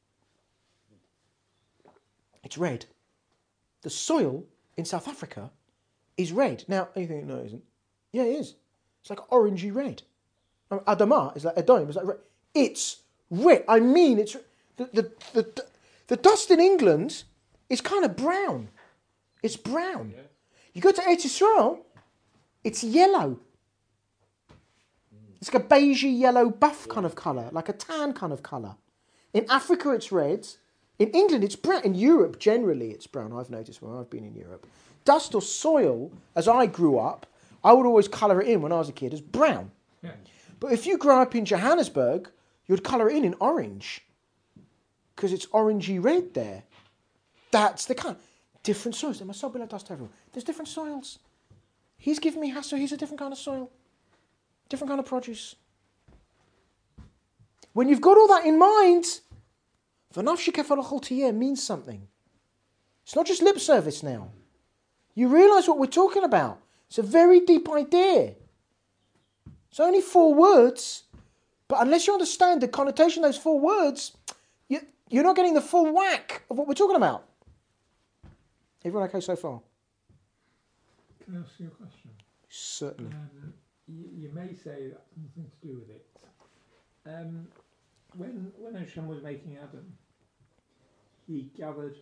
It's red. The soil in South Africa is red. Now, you think, no, it isn't. Yeah, it is. It's like orangey red. Um, Adama is like Edom, it's like red. It's red. I mean, it's the the the, the dust in England is kind of brown. It's brown. Yeah. You go to Eretz Yisrael, it's yellow. It's like a beigey yellow buff kind of colour, like a tan kind of colour. In Africa, it's red. In England, it's brown. In Europe, generally, it's brown. I've noticed when I've been in Europe. Dust or soil, as I grew up, I would always colour it in when I was a kid as brown. Yeah. But if you grow up in Johannesburg, you'd colour it in in orange. Because it's orangey red there. That's the kind. Different soils. There must so be like dust everywhere. There's different soils. He's giving me hassle. He's a different kind of soil. Different kind of produce. When you've got all that in mind, V'nafshi means something. It's not just lip service now. You realise what we're talking about. It's a very deep idea. It's only four words, but unless you understand the connotation of those four words, you, you're not getting the full whack of what we're talking about. Everyone okay so far? Can I ask you a question? Certainly. Um, you, you may say that's nothing to do with it. Um, when when Hashem was making Adam, he gathered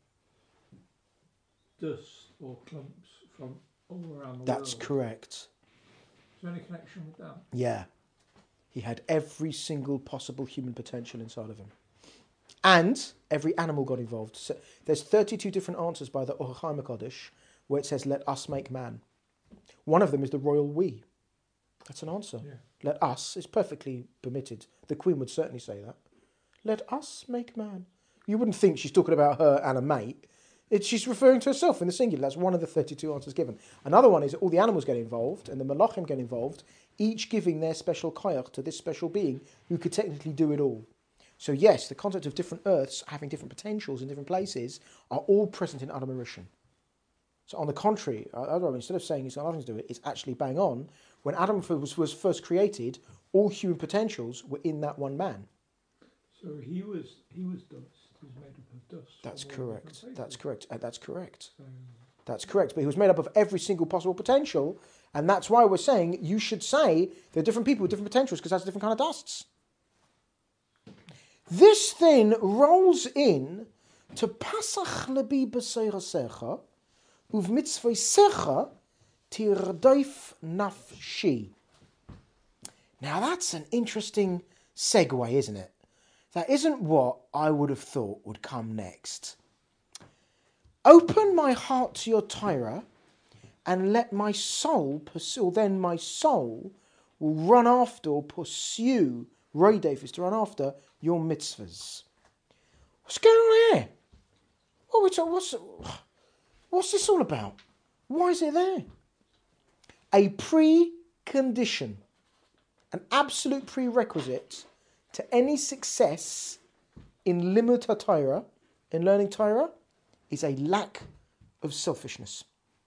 dust or clumps from all around the That's world. correct. Is there any connection with that? Yeah. He had every single possible human potential inside of him. And every animal got involved. So there's thirty-two different answers by the Or HaChaim HaKadosh where it says, let us make man. One of them is the royal we. That's an answer. Yeah. Let us is perfectly permitted. The Queen would certainly say that. Let us make man. You wouldn't think she's talking about her and a mate. It, she's referring to herself in the singular. That's one of the thirty-two answers given. Another one is that all the animals get involved and the Malachim get involved, each giving their special koyach to this special being who could technically do it all. So yes, the concept of different earths having different potentials in different places are all present in Adam HaRishon. So on the contrary, instead of saying it's got nothing to do with it, it's actually bang on. When Adam was, was first created, all human potentials were in that one man. So he was he was dust. He was made up of dust. That's correct. That's correct. Uh, that's correct. So, that's correct. But he was made up of every single possible potential, and that's why we're saying you should say there are different people with different potentials because that's different kind of dusts. This then rolls in to Pasach lebi b'seirasecha uv mitzvaysecha tirdaif nafshi. Now that's an interesting segue, isn't it? That isn't what I would have thought would come next. Open my heart to your Torah and let my soul pursue, then my soul will run after or pursue, Roidef is to run after your mitzvahs. What's going on here? What, what's, what's this all about? Why is it there? A precondition, an absolute prerequisite to any success in limud HaTorah, in learning Torah, is a lack of selfishness.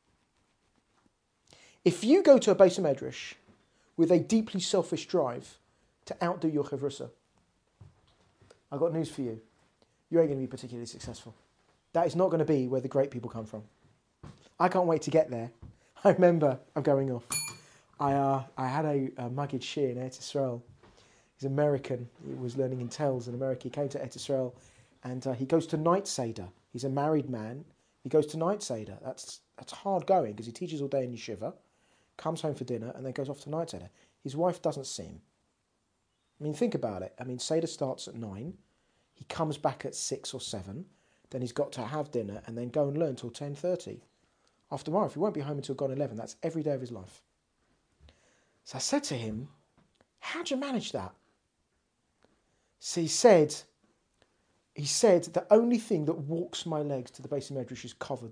If you go to a Beis Medrash with a deeply selfish drive to outdo your chavrusa, I've got news for you. You ain't going to be particularly successful. That is not going to be where the great people come from. I can't wait to get there. I remember, I'm going off. I uh, I had a, a Maggid Shir in Eretz Yisrael. He's American. He was learning in Telz in America. He came to Eretz Yisrael and uh, he goes to night Seder. He's a married man. He goes to night Seder. That's that's hard going because he teaches all day in yeshiva, comes home for dinner, and then goes off to night Seder. His wife doesn't see him. I mean, think about it. I mean, Seder starts at nine. He comes back at six or seven. Then he's got to have dinner and then go and learn till ten thirty. After tomorrow, if he won't be home until gone eleven, that's every day of his life. So I said to him, how do you manage that? So he said, he said, the only thing that walks my legs to the base of Medrash is covered.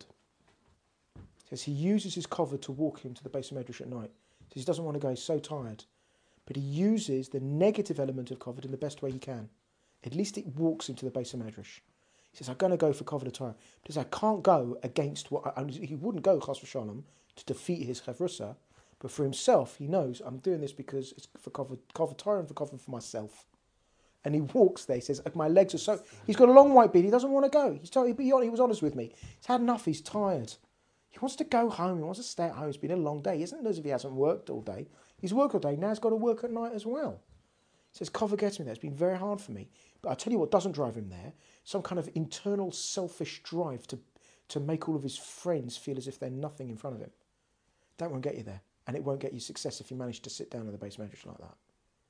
He says he uses his cover to walk him to the base of Medrash at night. He says he doesn't want to go, he's so tired. But he uses the negative element of covered in the best way he can. At least it walks him to the base of Medrash. He says, I'm going to go for covered Torah. Because I can't go against what, I, he wouldn't go, chas v'shalom, to defeat his chevrusa. But for himself, he knows, I'm doing this because it's for covered, covered Torah and for covered for myself. And he walks there, he says, my legs are so... He's got a long white beard, he doesn't want to go. He's told, he was honest with me. He's had enough, he's tired. He wants to go home, he wants to stay at home. It's been a long day. He isn't as if he hasn't worked all day. He's worked all day, now he's got to work at night as well. He says, cover gets me there. It's been very hard for me. But I tell you what doesn't drive him there, some kind of internal selfish drive to, to make all of his friends feel as if they're nothing in front of him. That won't get you there. And it won't get you success if you manage to sit down in the base medrash like that.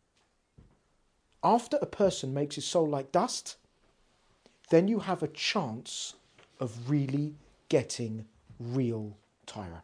After a person makes his soul like dust, then you have a chance of really getting real Torah.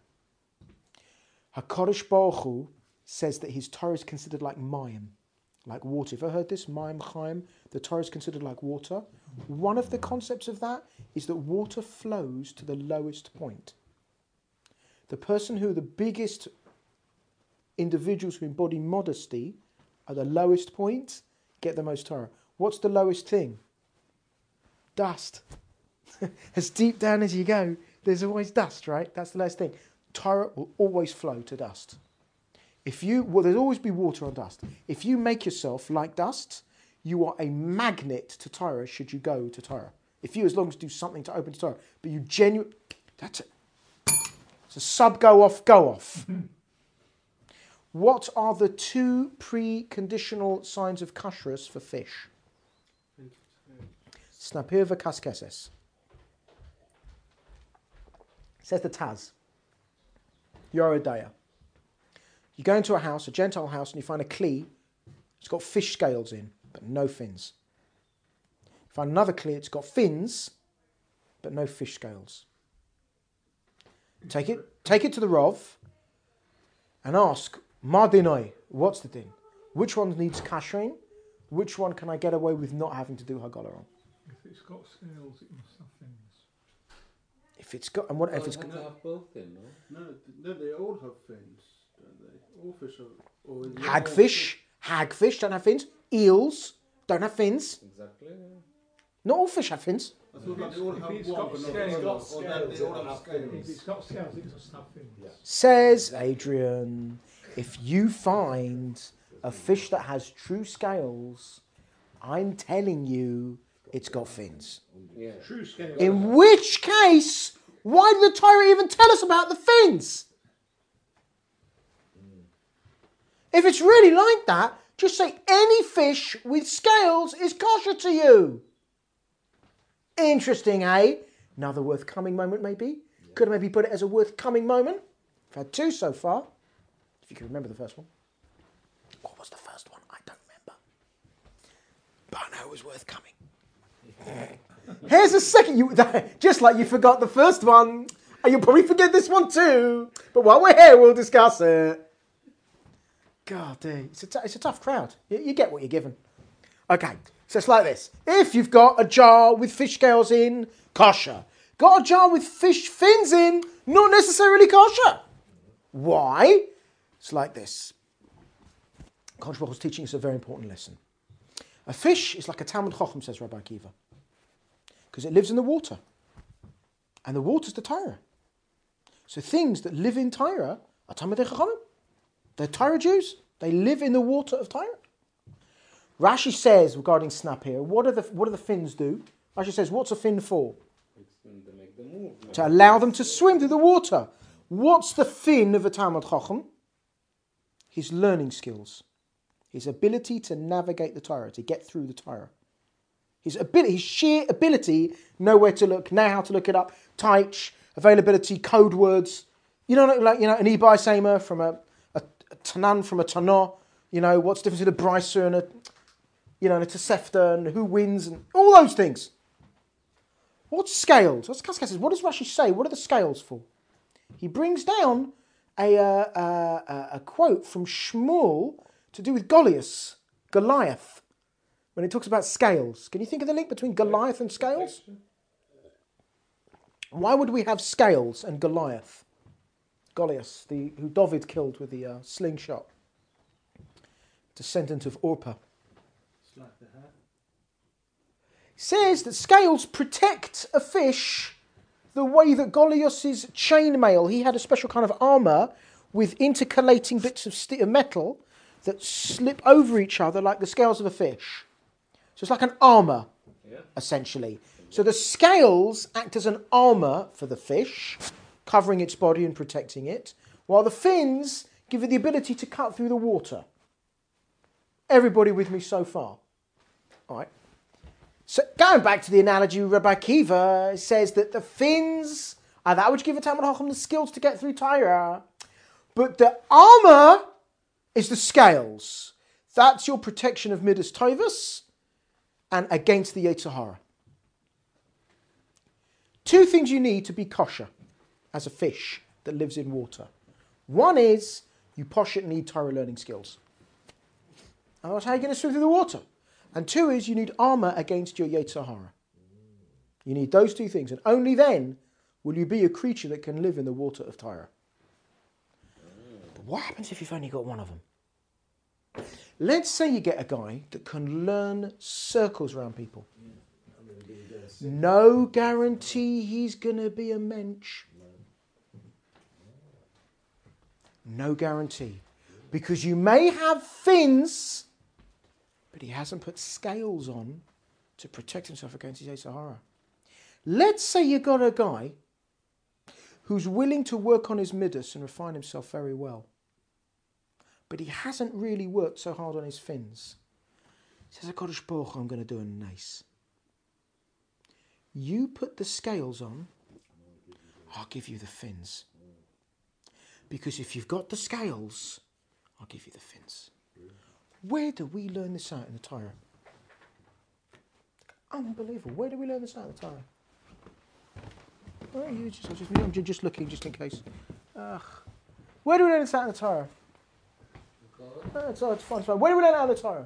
HaKadosh Baruch Hu says that his Torah is considered like mayim, like water. Have you ever heard this? Mayim Chaim. The Torah is considered like water. One of the concepts of that is that water flows to the lowest point. The person who are the biggest individuals who embody modesty at the lowest point get the most Torah. What's the lowest thing? Dust. As deep down as you go, there's always dust, right? That's the lowest thing. Torah will always flow to dust. If you, well, there'll always be water on dust. If you make yourself like dust, you are a magnet to Torah should you go to Torah. If you, as long as do something to open to Torah, but you genuinely, that's it. It's a sub go off, go off. What are the two preconditional signs of kashrus for fish? Snapir v'kaskeses. Says the Taz. Yorodaya. You go into a house, a Gentile house, and you find a kli. It's got fish scales in, but no fins. You find another kli, it's got fins, but no fish scales. Take it, take it to the Rov and ask, Ma dinoi, what's the din? Which one needs kashrin? Which one can I get away with not having to do Hagala on? If it's got scales, it must have fins. If it's got, and what Well, if it's it got? has to have both then, no? No, no, they all have fins, don't they? All fish have. Or Hagfish, hagfish don't have fins. Eels don't have fins. Exactly. Yeah. Not all fish have fins. I thought like they all If have it's one, got but not scales- the other. It's got Or that they scales, all it'll have have scales. If it's got scales, it must have fins. Yeah. Says Adrian, if you find a fish that has true scales, I'm telling you, it's got fins. Yeah. True scales. In which case, why did the Torah even tell us about the fins? If it's really like that, just say any fish with scales is kosher to you. Interesting, eh? Another worth coming moment, maybe. Could have maybe put it as a worth coming moment. I've had two so far. If you can remember the first one. What was the first one? I don't remember. But I know it was worth coming. Here's a second. You just like you forgot the first one, and you'll probably forget this one too. But while we're here, we'll discuss it. God, dude, it's a, t- it's a tough crowd. You, you get what you're given. Okay, so it's like this. If you've got a jar with fish scales in, kosher. Got a jar with fish fins in, not necessarily kosher. Why? It's like this. Kodesh Baruch Hu is teaching us a very important lesson. A fish is like a Talmud Chacham, says Rabbi Akiva, because it lives in the water. And the water's the Torah. So things that live in Torah are Talmidei Chachamim. They're Torah Jews. They live in the water of Torah. Rashi says regarding snap here, what do the what do the fins do? Rashi says, what's a fin for? It's going to make them move. no? To allow them to swim through the water. What's the fin of a Talmud Chacham? His learning skills. His ability to navigate the Torah, to get through the Torah. His ability, his sheer ability, know where to look, know how to look it up, Taich, availability, code words. You know, like you know, an eBay Samer from a, a, a Tanan from a Tanah. You know, what's the difference between a Brycer and a, you know, and a Tosefta, and who wins, and all those things. What's scales? What's Cascas says? What does Rashi say? What are the scales for? He brings down a uh, uh, a quote from Shmuel to do with Goliath, Goliath, when it talks about scales. Can you think of the link between Goliath and scales? Why would we have scales and Goliath? Goliath, the who David killed with the uh, slingshot, descendant of Orpah. Says that scales protect a fish the way that Goliath's chainmail, he had a special kind of armour with intercalating bits of st- metal that slip over each other like the scales of a fish. So it's like an armour, yeah. essentially. So the scales act as an armour for the fish, covering its body and protecting it, while the fins give it the ability to cut through the water. Everybody with me so far? All right. So going back to the analogy, Rabbi Kiva says that the fins are that which give a Talmud Chacham the skills to get through Torah, but the armour is the scales. That's your protection of Midas Tovus and against the Yetzer Hara. Two things you need to be kosher as a fish that lives in water. One is you posh it need Torah learning skills. Otherwise, how are you going to swim through the water? And two is you need armour against your Yetzer Hara. You need those two things. And only then will you be a creature that can live in the water of Torah. But what happens if you've only got one of them? Let's say you get a guy that can learn circles around people. No guarantee he's going to be a mensch. No guarantee. Because you may have fins, but he hasn't put scales on to protect himself against his Yetzer Hara. Let's say you got a guy who's willing to work on his midas and refine himself very well, but he hasn't really worked so hard on his fins. He says, HaKadosh Baruch Hu, I'm going to do a nice. You put the scales on, I'll give you the fins. Because if you've got the scales, I'll give you the fins. Where do we learn this out in the Torah? Unbelievable. Where do we learn this out in the Torah? Where are you? Just, I'm, just, I'm just looking, just in case. Ugh. Where do we learn this out in the Torah? Oh, it's, oh, it's fine, it's fine. Where do we learn it out in the Torah?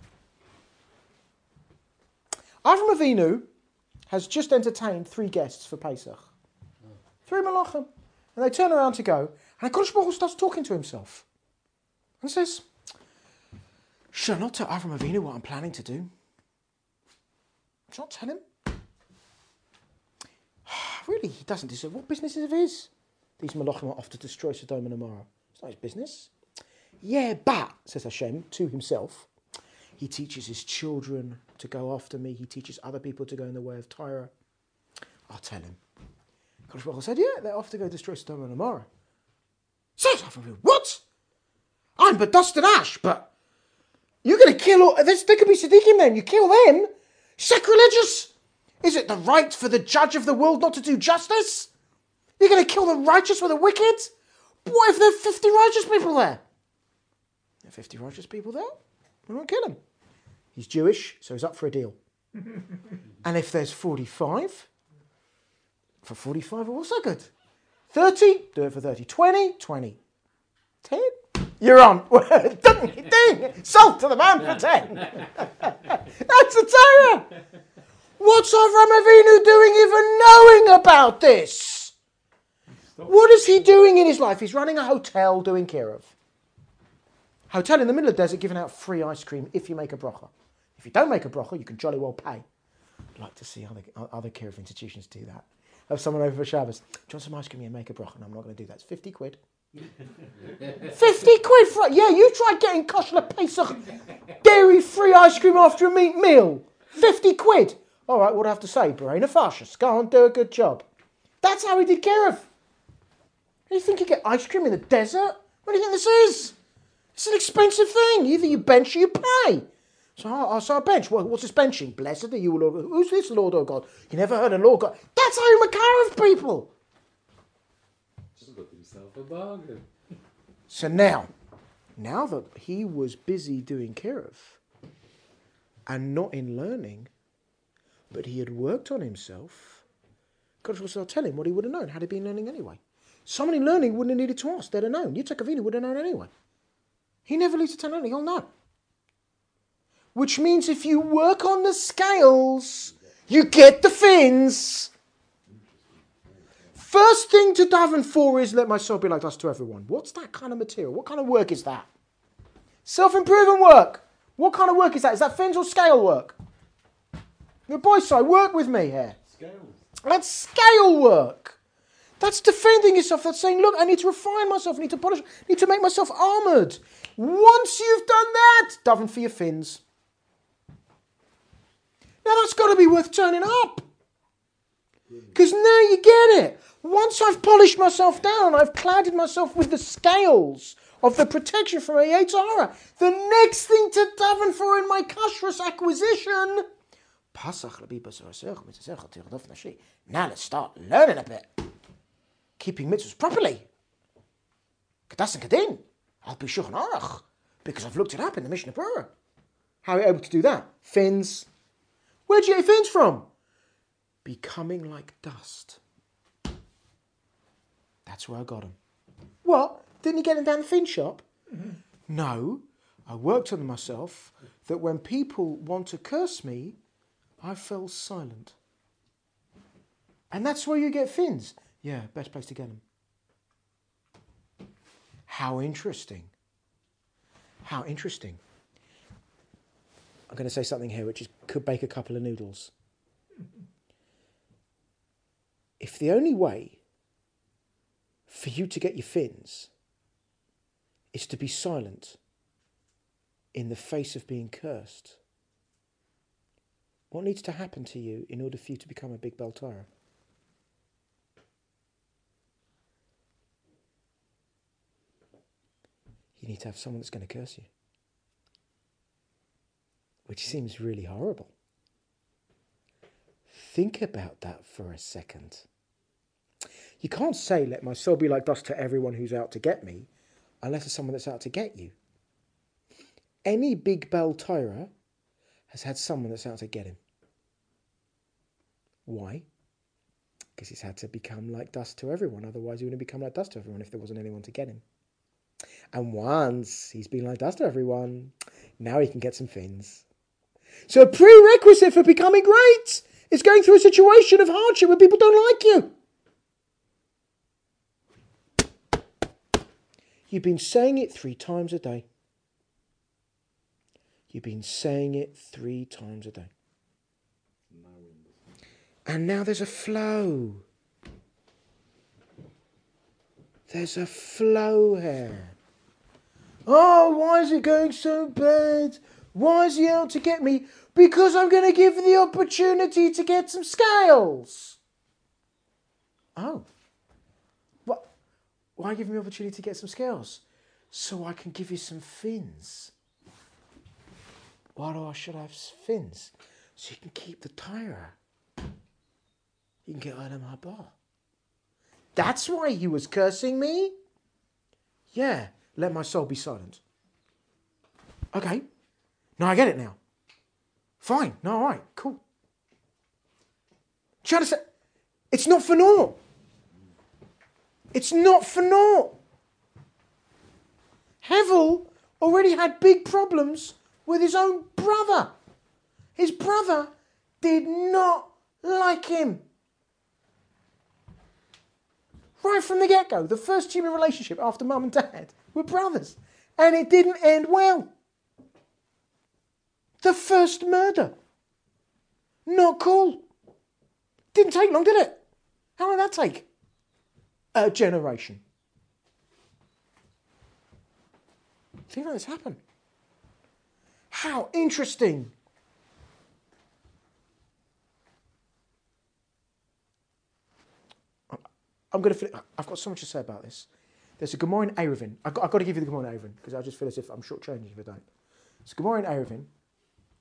Avram Avinu has just entertained three guests for Pesach. Three malachim. And they turn around to go, and HaKadosh Baruch Hu starts talking to himself. And says, should I not tell Avram Avinu what I'm planning to do? Should I not tell him? Really, he doesn't deserve. What business is it of his? These malachim are off to destroy Sodom and Gomorrah. It's not his business. Yeah, but, says Hashem to himself, he teaches his children to go after me. He teaches other people to go in the way of Torah. I'll tell him. Kodesh Baruch Hu said, yeah, they're off to go destroy Sodom and Gomorrah. Says Avram Avinu, what? I'm but dust and ash, but you're going to kill all... There could be Siddiqim then. You kill them? Sacrilegious? Is it the right for the judge of the world not to do justice? You're going to kill the righteous with the wicked? What if there are fifty righteous people there? There are fifty righteous people there? We won't kill him. He's Jewish, so he's up for a deal. And if there's forty-five, for forty-five, also good. thirty, do it for thirty. twenty, twenty. ten, you're on. ding, ding, sold to the man for ten. That's a Torah. What's Avram Avinu doing even knowing about this? What is he doing in his life? He's running a hotel doing Kirov. Hotel in the middle of the desert giving out free ice cream if you make a bracha. If you don't make a bracha, you can jolly well pay. I'd like to see other, other Kirov institutions do that. Have someone over for Shabbos. Do you want some ice cream? Yeah, make a bracha. No, I'm not going to do that. It's fifty quid. fifty quid for... Yeah, you try getting kosher Pesach dairy-free ice cream after a meat meal. fifty quid. All right, what do I have to say? Berena Fascist. Go on, do a good job. That's how he did Kirov. You think you get ice cream in the desert? What do you think this is? It's an expensive thing. Either you bench or you pay. So I, so I bench. What, what's this benching? Blessed are you, Lord. Who's this Lord, oh God? You never heard of Lord God. That's how you McCarriff people. Just got himself a bargain. So now, now that he was busy doing Kirov and not in learning, but he had worked on himself, God was going to tell him what he would have known had he been learning anyway. Someone in learning wouldn't have needed to ask. They'd have known. Yitzhak Avinu would have known anyway. He never needs to tell anything. He'll know. Which means if you work on the scales, you get the fins. First thing to daven for is let my soul be like us to everyone. What's that kind of material? What kind of work is that? Self-improvement work. What kind of work is that? Is that fins or scale work? Your boy side, work with me here. Scales. That's scale work. That's defending yourself. That's saying, look, I need to refine myself. I need to polish. I need to make myself armoured. Once you've done that, daven for your fins. Now that's got to be worth turning up. Because now you get it. Once I've polished myself down, I've cladded myself with the scales of the protection from a Yetzirah. The next thing to daven for in my kashrus acquisition. Now let's start learning a bit. Keeping mitzvahs properly. Kedas and Kedin. I'll be Shulchan Aruch. Because I've looked it up in the Mishnah Berurah. How are you able to do that? Fins. Where'd you get your fins from? Becoming like dust. That's where I got them. What? Didn't you get them down the fin shop? Mm-hmm. No. I worked on them myself that when people want to curse me, I fell silent. And that's where you get fins. Yeah, best place to get them. How interesting. How interesting. I'm going to say something here which is, could bake a couple of noodles. If the only way for you to get your fins is to be silent in the face of being cursed, what needs to happen to you in order for you to become a big Baltara? You need to have someone that's going to curse you. Which seems really horrible. Think about that for a second. You can't say, let my soul be like dust to everyone who's out to get me, unless it's someone that's out to get you. Any big Baltira has had someone that's out to get him. Why? Because he's had to become like dust to everyone. Otherwise he wouldn't become like dust to everyone if there wasn't anyone to get him. And once he's been like dust to everyone, now he can get some fins. So a prerequisite for becoming great is going through a situation of hardship where people don't like you. You've been saying it three times a day. You've been saying it three times a day. And now there's a flow. There's a flow here. Oh, why is it going so bad? Why is he out to get me? Because I'm going to give the opportunity to get some scales. Oh. What? Why give me the opportunity to get some scales? So I can give you some fins. Why do I should have fins? So you can keep the tire. You can get Adam Haba. That's why he was cursing me? Yeah, let my soul be silent. Okay. No, I get it now. Fine. No, all right. Cool. Do you understand? It's not for naught. It's not for naught. Hevel already had big problems with his own brother. His brother did not like him. Right from the get-go, the first human relationship after mum and dad were brothers. And it didn't end well. The first murder. Not cool. Didn't take long, did it? How long did that take? A generation. Think about this happen. How interesting. I'm going to. I've got so much to say about this. There's a Gemara in Eruvin. I've got, I've got to give you the Gemara in Eruvin because I just feel as if I'm shortchanging if I don't. It's a Gemara in Eruvin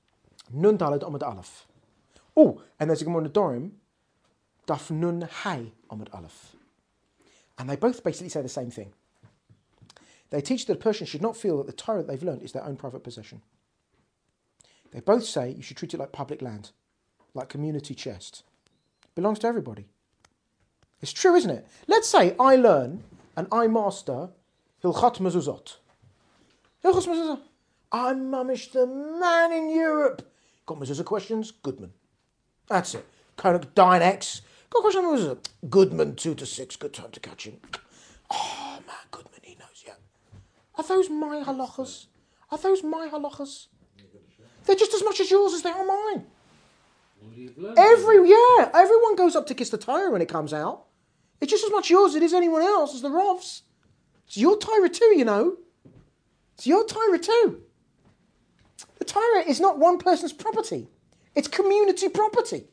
Nun Daled Amud Aleph. Oh, and there's a Gemara in the Dorim, Daf Nun Hay Amud Aleph. And they both basically say the same thing. They teach that a person should not feel that the Torah that they've learned is their own private possession. They both say you should treat it like public land, like community chest. It belongs to everybody. It's true, isn't it? Let's say I learn and I master Hilchot Mezuzot. Hilchot Mezuzot. I'm mamish the man in Europe. Got Mezuzah questions? Goodman. That's it. Koenig Dynex. Got a question on Mezuzah? Goodman, two to six. Good time to catch him. Oh, man, Goodman, he knows, yeah. Are those my halachas? Are those my halachas? They're just as much as yours as they are mine. Every, yeah, everyone goes up to kiss the Torah when it comes out. It's just as much yours as it is anyone else, as the Rovs. It's your Torah too, you know. It's your Torah too. The Torah is not one person's property. It's community property.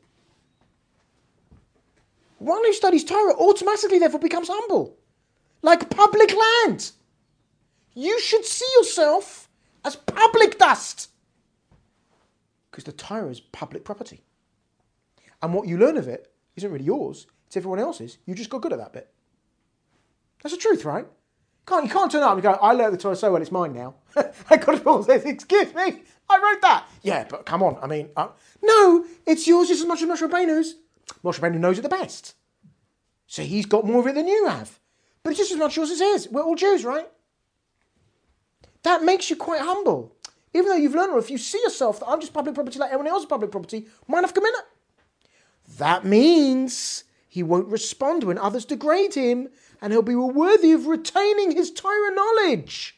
One who studies Torah automatically therefore becomes humble. Like public land. You should see yourself as public dust. Because the Torah is public property. And what you learn of it isn't really yours, it's everyone else's. You just got good at that bit. That's the truth, right? Can't, you can't turn up and go, I learned the Torah so well, it's mine now. I got it all, says, excuse me, I wrote that. Yeah, but come on, I mean, uh, no, it's yours just as much as Moshe Rabbeinu's. Moshe Rabbeinu knows it the best. So he's got more of it than you have. But it's just as much yours as his. We're all Jews, right? That makes you quite humble. Even though you've learned, or if you see yourself that I'm just public property like everyone else's public property, mine have come in it. That means he won't respond when others degrade him, and he'll be worthy of retaining his Torah knowledge.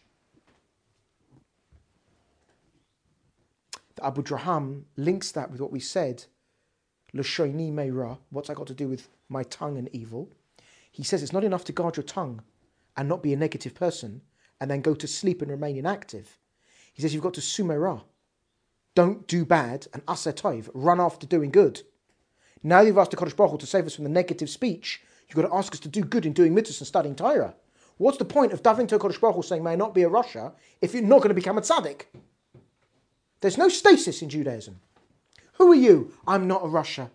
The Abu Draham links that with what we said, L'shoini meira, what's that got to do with my tongue and evil? He says it's not enough to guard your tongue and not be a negative person, and then go to sleep and remain inactive. He says you've got to sumeira. Don't do bad, and aseh tov, run after doing good. Now you've asked the Kodesh Baruch Hu to save us from the negative speech, you've got to ask us to do good in doing mitzvahs and studying Torah. What's the point of davening to a Kodesh Baruch Hu saying, may I not be a Rasha, if you're not going to become a tzaddik? There's no stasis in Judaism. Who are you? I'm not a Rasha.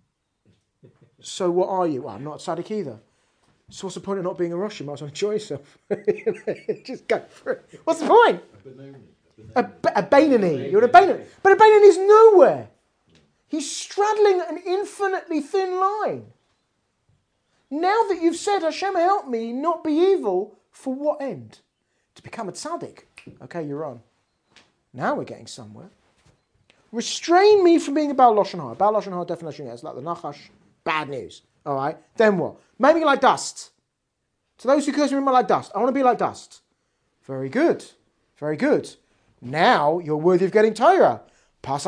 So what are you? Well, I'm not a tzaddik either. So what's the point of not being a Rasha? You might as well enjoy yourself. Just go for it. What's the point? A, a Bainani. You're a Bainani. But a Bainani is nowhere. He's straddling an infinitely thin line. Now that you've said, Hashem help me not be evil, for what end? To become a tzaddik. Okay, you're on. Now we're getting somewhere. Restrain me from being a Baal Lashon Hara. Baal Lashon Hara definition is like the Nachash, bad news. All right, then what? Make me like dust. To those who curse me, like dust. I want to be like dust. Very good. Very good. Now you're worthy of getting Torah. Now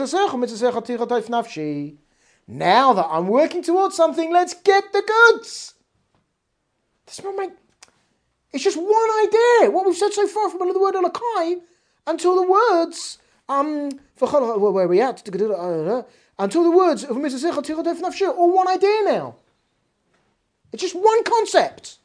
that I'm working towards something, let's get the goods. This not make, it's just one idea. What we've said so far from the word Elokai until the words, um, where are we at? Until the words of all one idea now. It's just one concept.